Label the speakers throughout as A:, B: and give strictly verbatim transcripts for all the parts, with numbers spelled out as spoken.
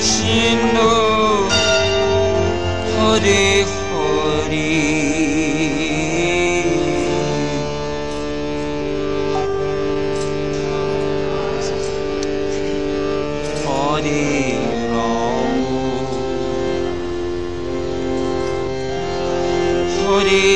A: Krishna, Hare Hare, Hare Ram, Hare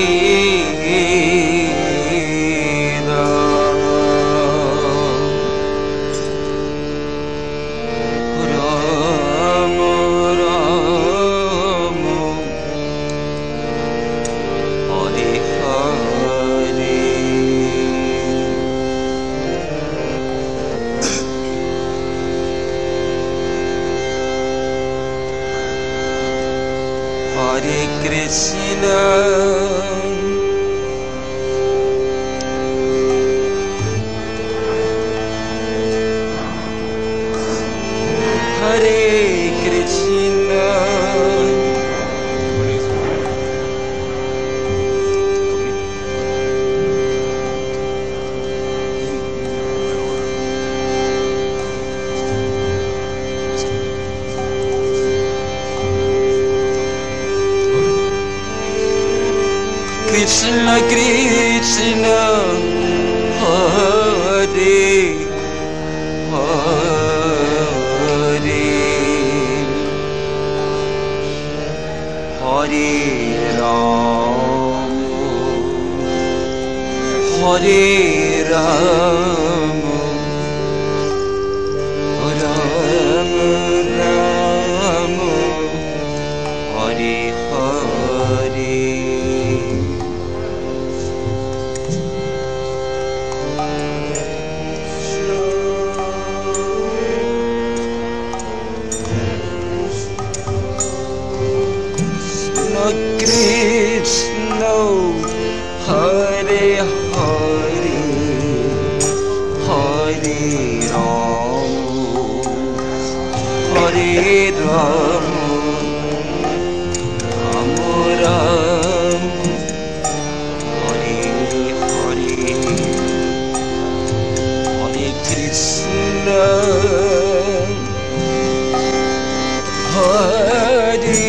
A: Hare Krishna, Hare Krishna, Krishna Krishna, Hare Hare, Hare Ram, Hare Ram, Ram Ram, Hare Hare. Krishna, Hare Hare, Hare Ram, Hare Ram, Ram Ram, Hare Hare, Hare Krishna, Hare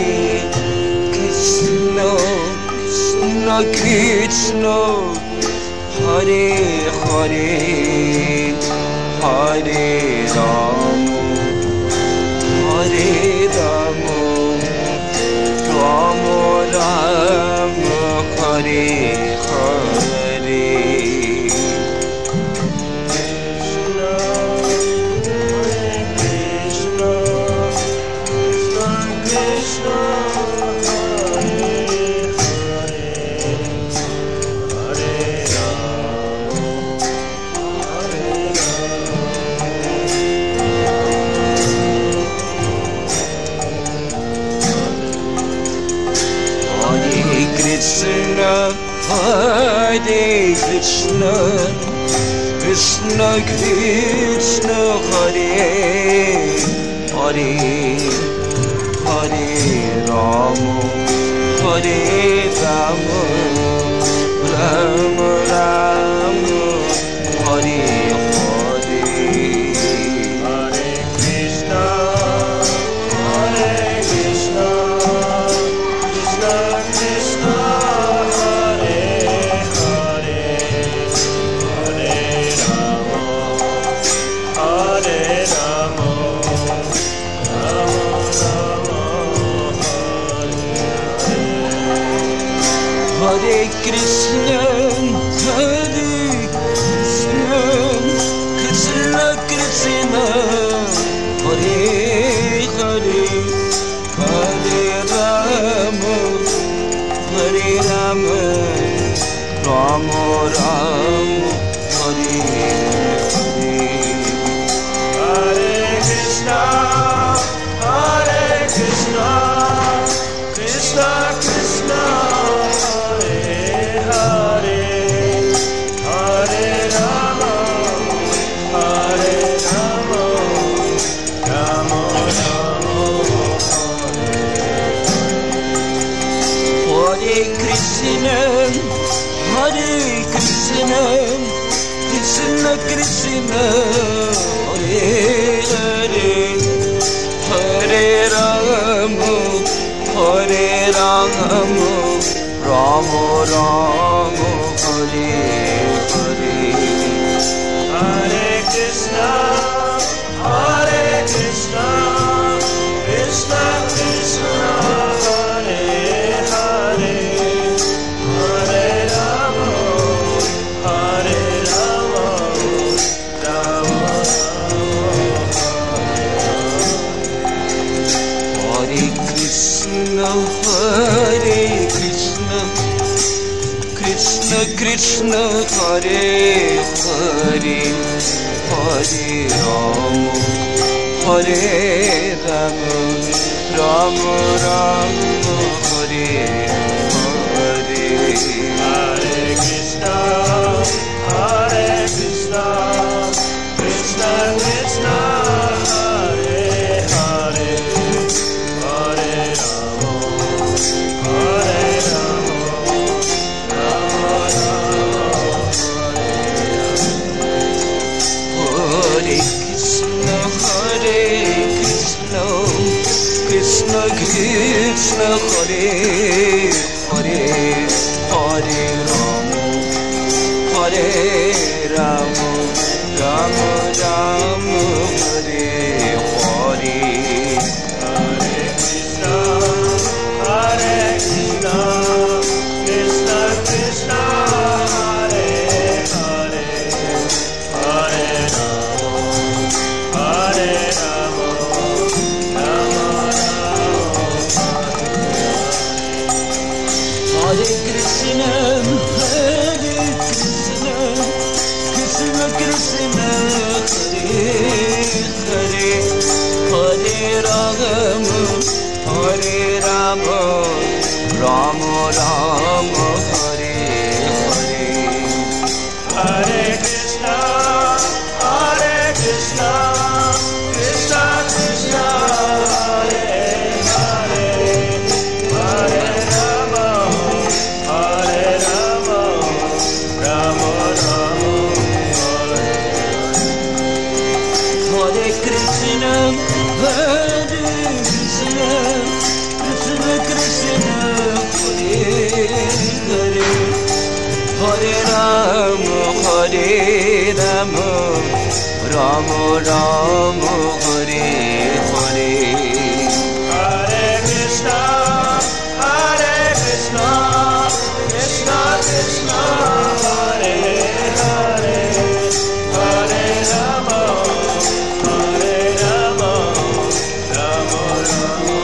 A: Krishna, Krishna, Hare Hare, Hare Ram, Hare Ram, Ram Ram, Hare Hare. Krishna, Hare Krishna, Krishna Krishna, Hare Hare, Hare Ram, Hare Ram, Ram Ram, Hare Hare. Hare Krishna, Hare Krishna, Krishna Krishna, Hare Hare, Hare Rama, Hare Rama, Rama Rama, Hare Hare. Hare Krishna, Hare Krishna, Krishna Krishna, Hare Hare, Hare Rama, Hare Rama, Rama Rama, Hare Hare. Hare Krishna, Hare Krishna, Krishna Krishna, Krishna, Hare Krishna, Krishna Krishna, Hare Hare, Hare Rama Hare Hare
B: Hare Krishna, Hare Krishna, Krishna Krishna, Hare Hare, Hare Rama, Hare Rama, Rama
A: Hare Krishna Hare Krishna Krishna Krishna Hare Hare Hare Rama Hare Rama Rama Rama Hare Hare
B: Hare Krishna, Hare Krishna, Krishna Krishna, Hare Hare, Hare Rama, Hare Rama, Rama Rama,
A: Hare Krishna Hare Krishna Krishna Krishna Hare Hare Hare Rama Hare Rama Rama Rama Hare Hare
B: Hare Krishna, Hare Krishna, Krishna Krishna, Hare Hare, Hare Rama, Hare Rama, Rama
A: Hare Krishna Hare Krishna Krishna Krishna Hare Hare Hare Rama Hare Rama Rama Rama Hare Hare
B: Hare Krishna, Hare Krishna, Krishna Krishna, Hare Hare, Hare Rama, Hare Rama, Rama Rama, Hare
A: Hare Krishna Hare Krishna Krishna Krishna Hare Hare Hare Rama Hare Rama Rama Rama Hare Hare
B: Hare Krishna, Hare Krishna, Krishna Krishna, Hare Hare, Hare Rama, Hare Rama, Rama Rama,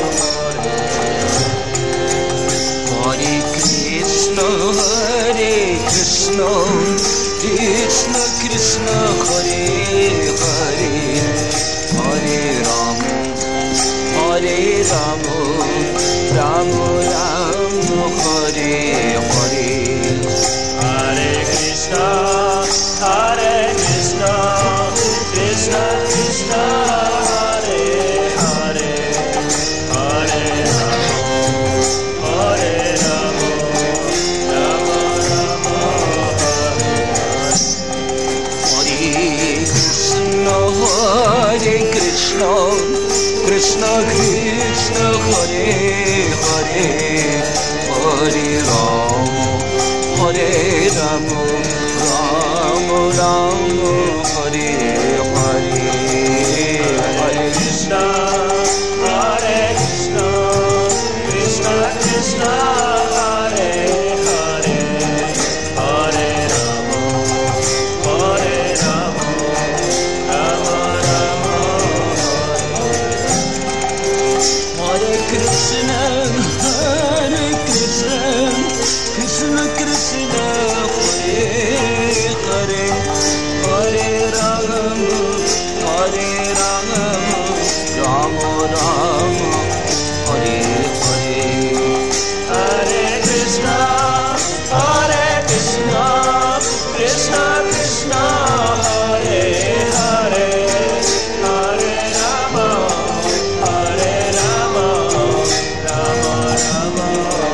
A: Hare Krishna Hare Krishna Krishna Krishna Hare Hare Hare Rama Hare Rama Rama Rama Hare Hare
B: Hare Krishna, Hare Krishna, Krishna Krishna, Hare Hare, Hare Rama, Hare Rama, Rama Rama,
A: Hare Krishna Hare Krishna Krishna Krishna Hare Hare Hare Rama Hare Rama Rama Rama Hare Hare Hare
B: Krishna, Hare Krishna, Krishna Krishna, Hare Hare, Hare Rama, Hare Rama, Rama Rama,
A: Hare Krishna Hare Krishna Krishna Krishna Hare Hare Hare Rama Hare Rama Rama Rama Hare Hare
B: Hare Krishna, Hare Krishna, Krishna Krishna, Hare Hare, Hare Rama, Hare Rama, Rama Rama,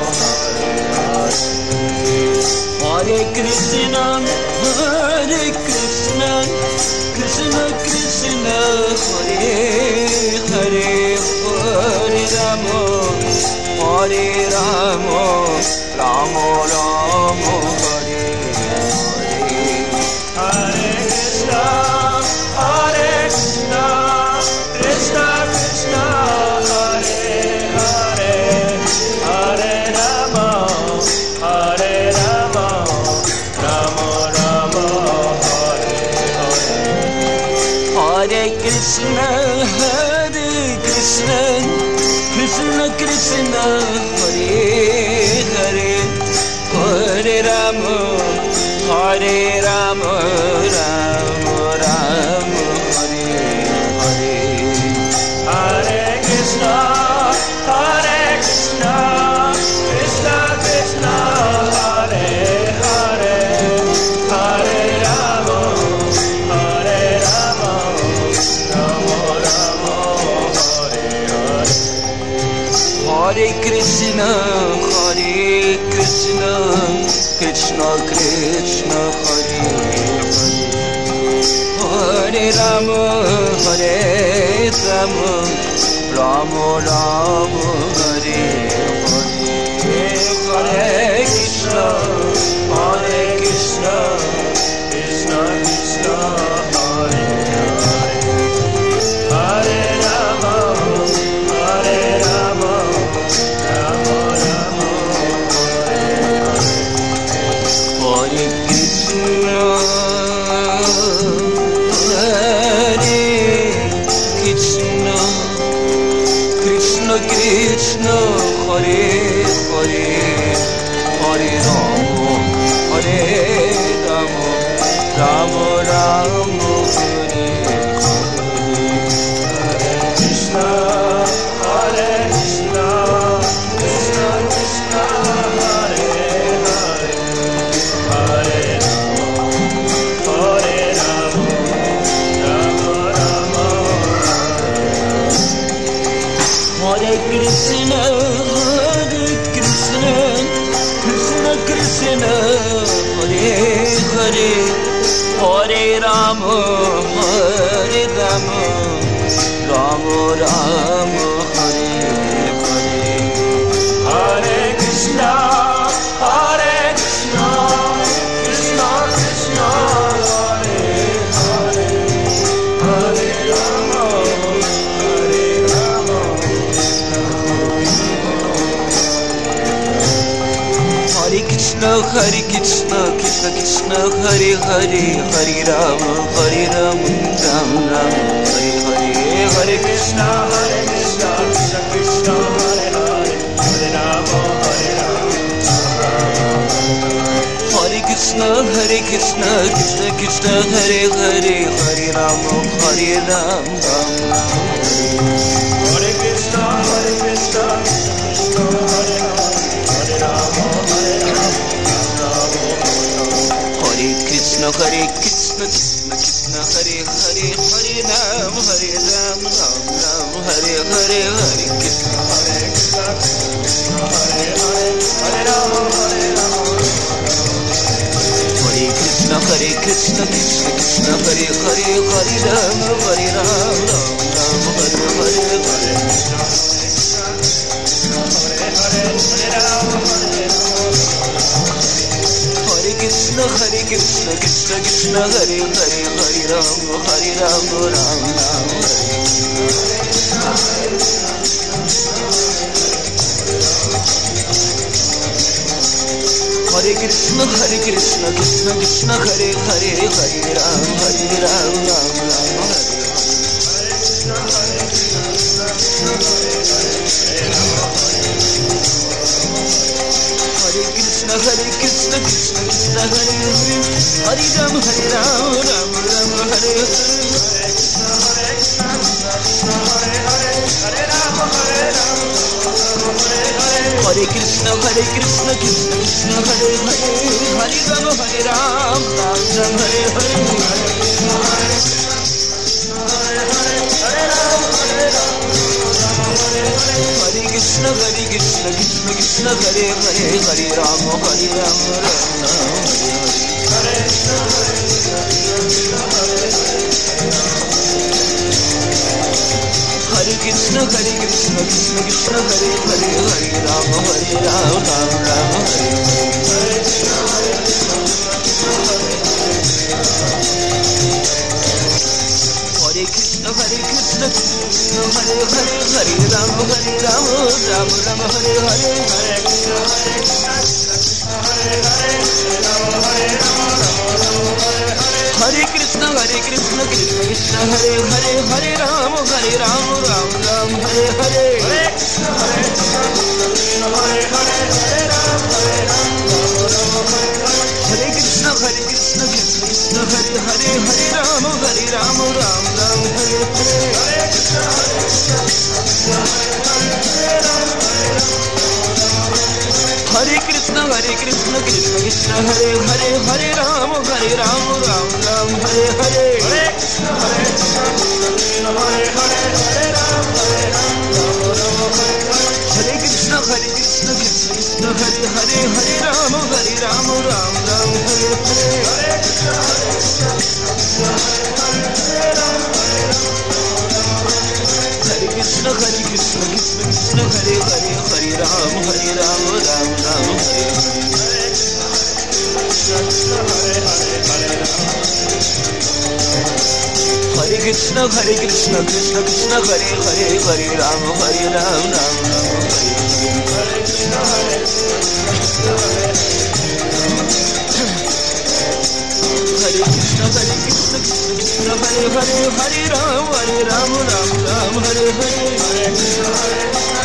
A: Hare Krishna Hare Krishna Krishna Krishna Hare Hare Hare Rama Hare Rama Rama Rama Hare
B: Hare Krishna, Hare Krishna, Krishna Krishna, Hare Hare, Hare Rama, Hare Rama, Rama Rama, Hare Hare.
A: Hare Krishna, Hare Krishna, Krishna Krishna, Hare Hare, Hare Rama, Hare Rama, Rama Rama, Hare Hare.
B: Hare Krishna, Hare Krishna, Krishna Krishna, Hare Hare, Hare Rama, Hare Rama, Rama Rama, Hare Hare.
A: Hare Krishna, Hare Krishna, Krishna Krishna, Hare Hare, Hare Rama, Hare Rama, Rama Rama, Hare Hare. Hare Krishna, Hare Krishna,
B: Krishna Krishna, Hare Hare, Hare Rama, Hare Rama, Rama Rama, Hare Hare.
A: Hare Krishna, Hare Krishna, Krishna Krishna, Hare Hare, Hare Rama, Hare Rama, Rama Rama, Hare Hare.
B: Krishna, Hare Krishna, Krishna Krishna, Hare Hare, Hare Rama, Hare Rama, Rama Rama,
A: Hare Krishna, Hare Krishna, Krishna Krishna, Hare Hare, Hare Rama, Hare Rama, Rama Rama, Hare Hare.
B: Hare Krishna, Hare Krishna, Krishna Krishna, Hare Hare, Hare Rama, Hare Rama,
A: Hare Krishna, Hare Krishna, Krishna Krishna, Hare Hare, Hare Rama, Hare Rama, Rama Rama, Hare Hare. Hare
B: Krishna, Hare Krishna, Krishna Krishna, Hare Hare, Hare Rama, Hare Rama,
A: Hare Krishna, Hare Krishna, Krishna Krishna, Hare Hare, Hare Rama, Hare Rama, Rama Rama, Hare
B: Hare Krishna, Hare Krishna, Krishna Krishna, Hare Hare, Hare Rama, Hare Rama,
A: Hare Krishna, Hare Krishna, Krishna Krishna, Hare Hare, Hare Rama, Hare Rama, Rama Rama, Hare Hare. Hare Krishna,
B: Hare Krishna, Hare Hare, Hare Rama, Hare Rama,
A: Hare Krishna, Hare Krishna, Krishna Krishna, Hare Hare, Hare Rama, Hare Rama, Rama Rama, Hare Hare.
B: Hare Krishna, Hare Hare, Hare Rama, Hare Rama,
A: Hare Krishna, Hare Krishna, Krishna Krishna, Hare Hare, Hare Rama, Hare Rama, Rama Rama, Hare Hare Krishna, Hare Krishna, Krishna Krishna, Hare Hare, Hare Rama, Hare Rama, Rama Rama, Hare Hare Krishna, Hare Krishna, Krishna Krishna, Hare Hare, Hare Rama, Hare Rama, Rama Rama, Hare Hare. Hare Krishna, Hare Krishna, Krishna Krishna, Hare Hare, Hare Rama, Hare Rama, Rama Rama, Hare Hare. Hare Krishna, Hare Krishna, Krishna Krishna, Hare Hare, Hare Rama, Hare Rama, Rama Rama, Hare Hare. Hare Krishna Hare Krishna Krishna Krishna Hare Hare Hare Ram Hare Ram Ram Ram Hare Hare Hare Krishna Hare Krishna Krishna Hare Hare Hare Ram Hare Ram Ram Ram Hare Hare Hare Krishna Hare Krishna Hare Krishna Krishna Krishna Hare Hare Hare Ram Hare Ram Ram Ram Hare Hare Hare Krishna Hare Krishna Hare Krishna Krishna Hare Hare Hare Ram Hare Ram Ram Ram Hare Hare Hare Krishna Hare Krishna Krishna Krishna Hare Hare Hare Ram Hare Ram Ram Ram Hare Hare Hare Krishna Hare Krishna Hare Krishna Krishna Hare Hare Hare Ram Hare Ram Ram Ram Hare Hare Hare Krishna Hare Krishna Krishna Krishna Hare Hare Hare Ram Hare Ram Ram Ram Hare Hare Krishna Hare Krishna Krishna Krishna Hare Hare Hare Ram Hare Ram Ram Ram Hare Hare Krishna Hare Krishna Hare Krishna Krishna Hare Hare Hare Ram Hare Ram Ram Ram Hare Hare Hare Krishna Hare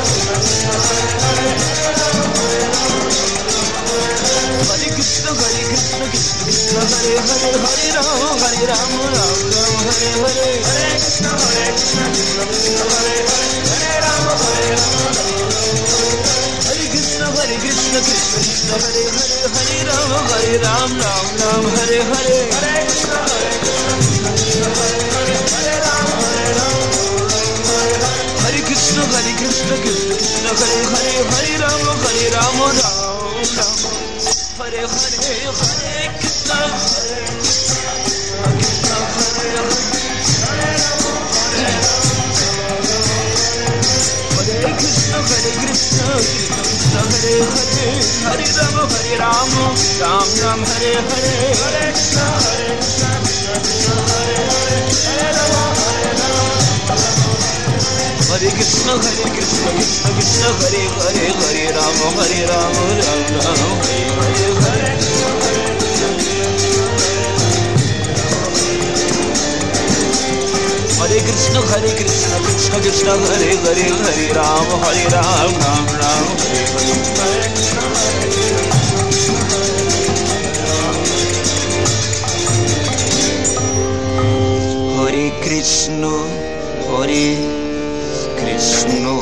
A: Hare Krishna Hare Krishna Krishna Krishna Hare Hare Hare Ram Hare Ram Ram Ram Hare Hare Hare Krishna Hare Krishna Krishna Krishna Hare Hare Hare Ram Hare Ram Hare Krishna Hare Krishna Krishna Krishna Hare Hare Hare Ram Hare Ram Ram Ram Hare Hare Hare Krishna Hare Krishna Hare Krishna Hare Krishna Krishna Krishna Hare Hare Hare Ram Hare Ram Ram Ram Hare Hare Hare Krishna Hare Krishna Hare Hare Krishna Hare Krishna Krishna Hare Hare Hare Ram Hare Ram Ram Ram Hare Hare Hare Krishna Hare Krishna Krishna Hare Hare Hare Ram Hare Ram Hare Krishna Hare Krishna Krishna Krishna Hare Hare Hare Ram Hare Ram Ram Ram Hare Hare Hare Hare Krishna Hare Krishna Krishna Krishna Hare Hare Hare Ram Hare Ram Ram Ram Hare Hare Hare Krishna Hare Krishna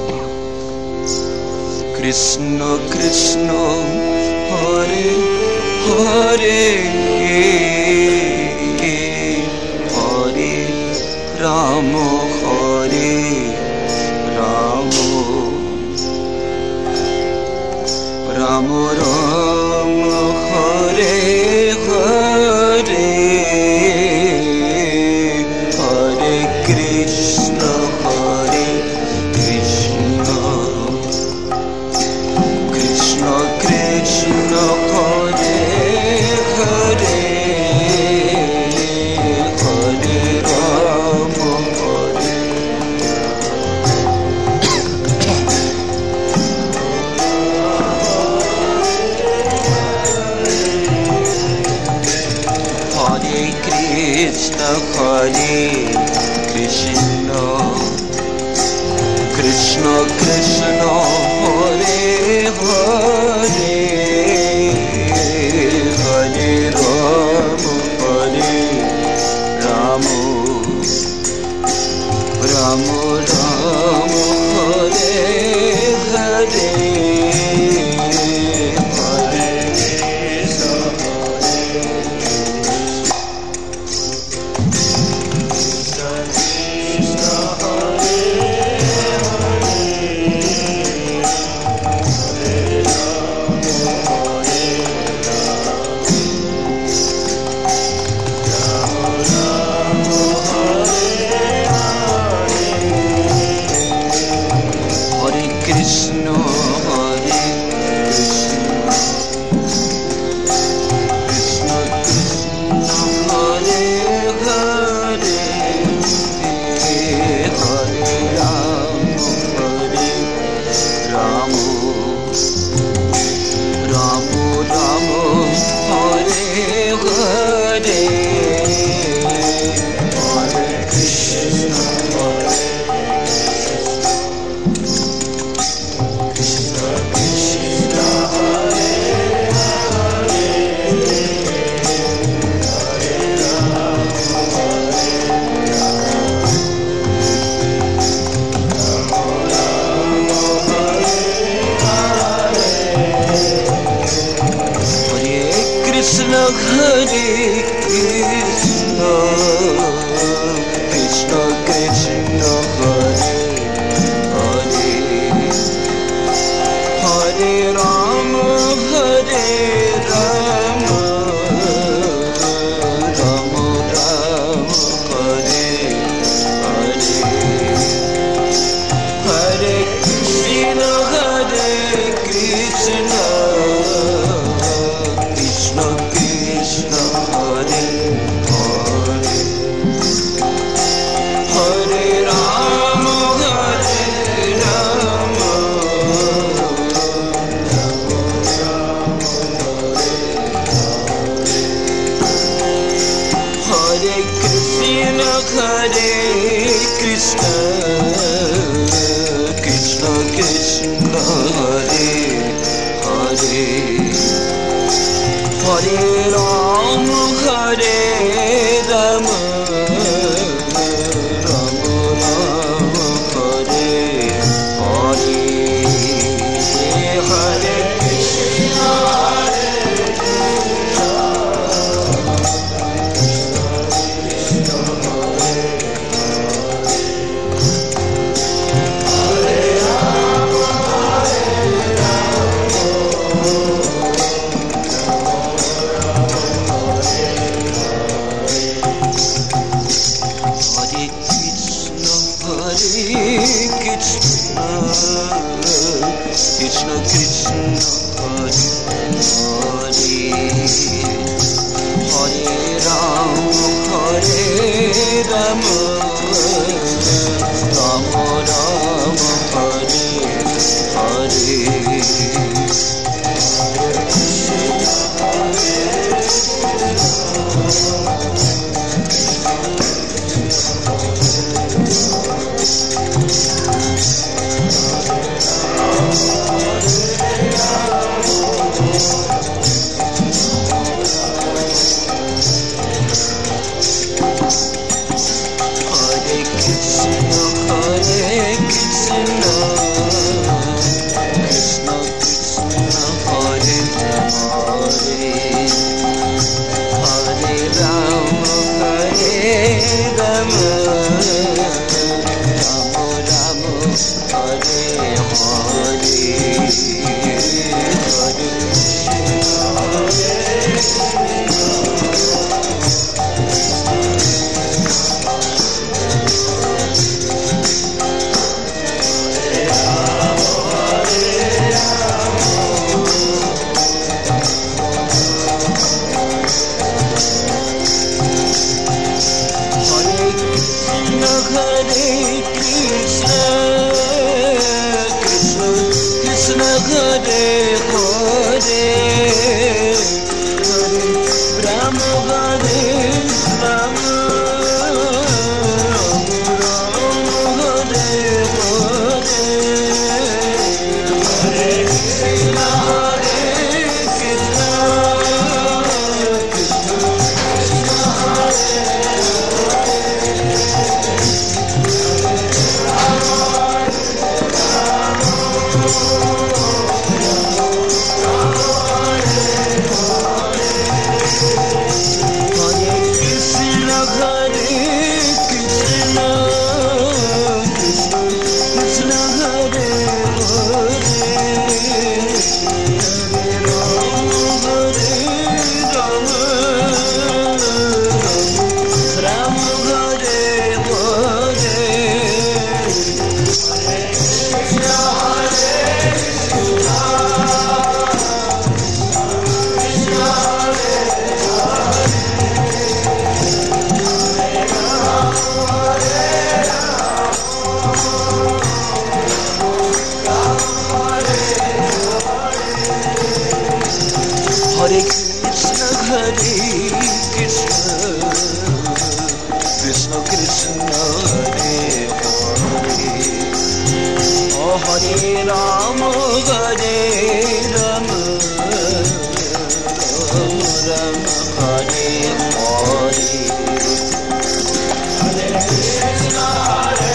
A: Krishna Krishna Hare Hare Hare Rama Hare Rama Rama Rama Hare Hare Hare Krishna Hare Krishna Krishna Krishna Hare Hare Hare Rama Hare Hare Krishna Hare Krishna Krishna Krishna Hare Hare Hare Rama Hare Rama Rama Rama Hare Hare Hare Krishna, Hare Krishna, Krishna Krishna, Hare Hare, Hare Rama, Hare Rama, Rama Rama, Hare Hare, Hare Krishna, Hare Krishna, Hare Krishna, Krishna Krishna, Hare Hare, Hare Rama, Hare Rama, Rama Rama, Hare Hare, Hare Krishna, Hare Krishna, Krishna Krishna, Hare Hare, Hare Rama, Hare Rama, Hare Krishna, Hare Krishna, Krishna Krishna, Hare Hare, Hare Rama, Hare Rama, Rama Rama, Hare Hare, Hare Krishna, Krishna Krishna, Hare Hare, Hare Rama, Hare Rama, Rama Rama, Hare Hare, Hare Hare Krishna, Hare Krishna, Krishna Krishna, Hare Hare, Oh Hare Rama, Hare Rama, Rama Rama, Hare Hare. Hare Krishna, Hare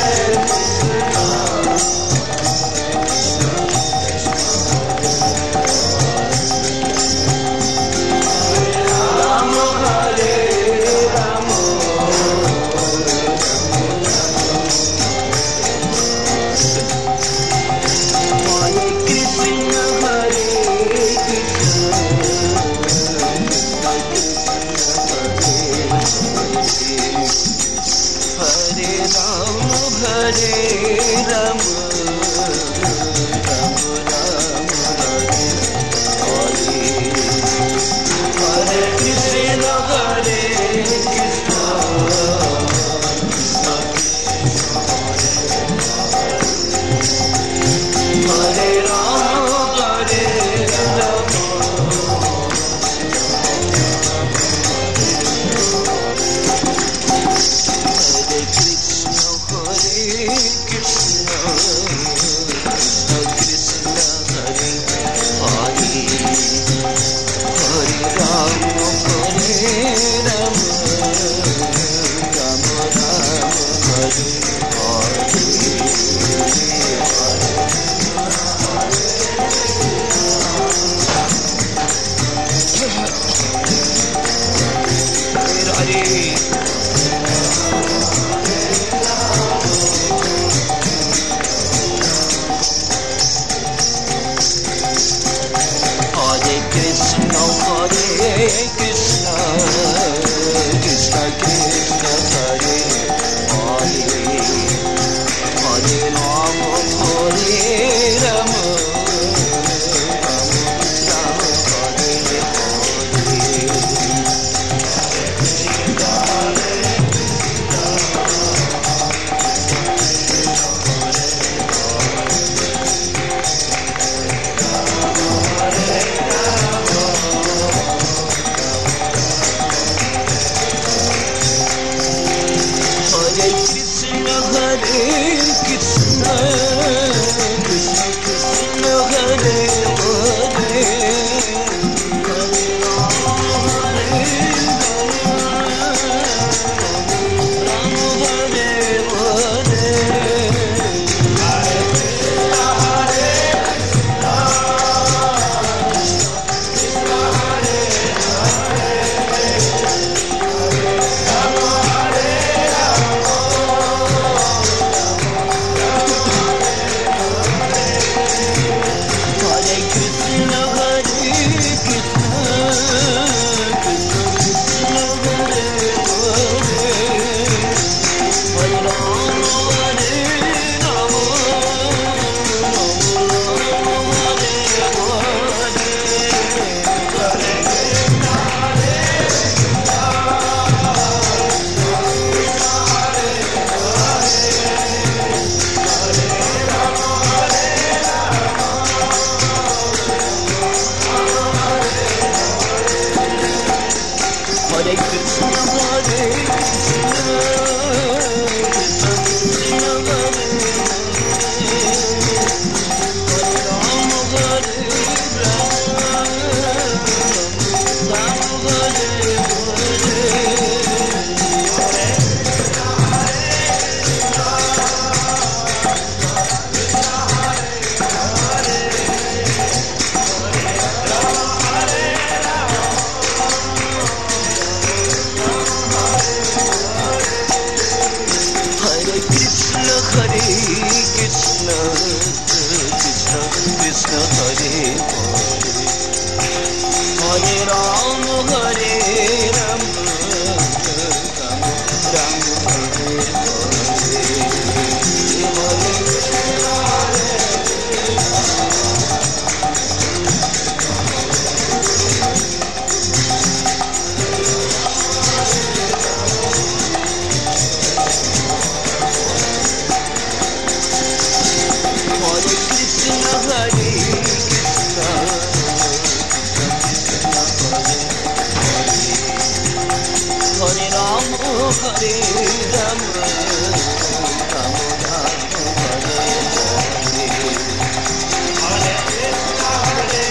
A: Hare Rama, Rama Rama Hare Hare. Hare Krishna, Hare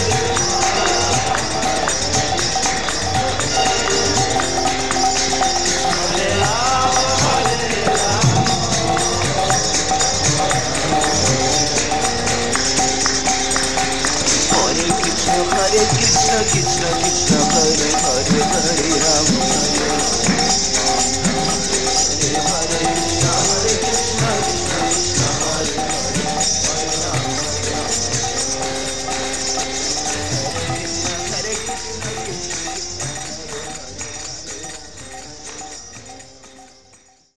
A: Hare Rama, Hare Rama. Hare Krishna, Hare Krishna, Krishna Krishna, Hare Hare.